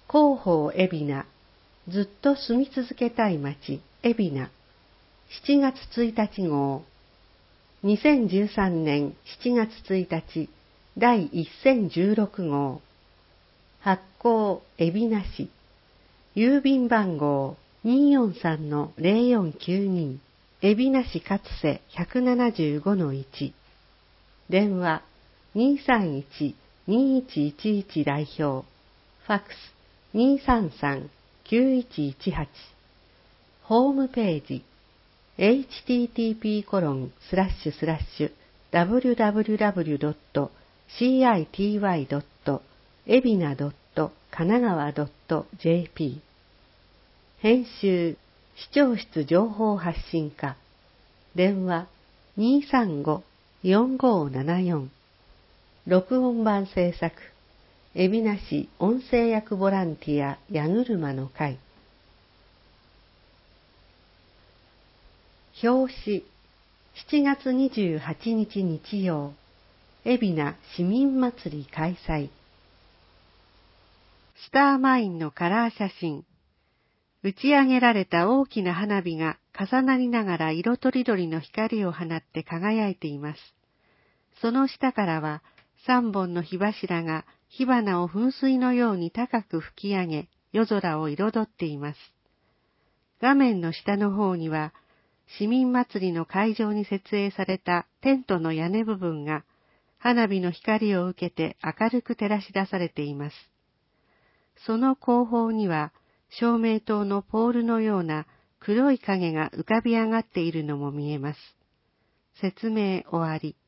広報海老名、ずっと住み続けたい街海老名、7月1日号、2013年7月1日第1016号、発行海老名市、郵便番号 243-0492、海老名市勝瀬 175-1、電話 231-2111 代表、ファックス 233-9118、ホームページ http://www.city.ebina.kanagawa.jp、 編集視聴室情報発信課、電話 235-4574、録音版制作海老名市音声役ボランティア矢車の会。表紙、7月28日日曜、海老名市民祭り開催。スターマインのカラー写真。打ち上げられた大きな花火が重なりながら色とりどりの光を放って輝いています。その下からは3本の火柱が火花を噴水のように高く吹き上げ、夜空を彩っています。画面の下の方には、市民祭りの会場に設営されたテントの屋根部分が、花火の光を受けて明るく照らし出されています。その後方には、照明灯のポールのような黒い影が浮かび上がっているのも見えます。説明終わり。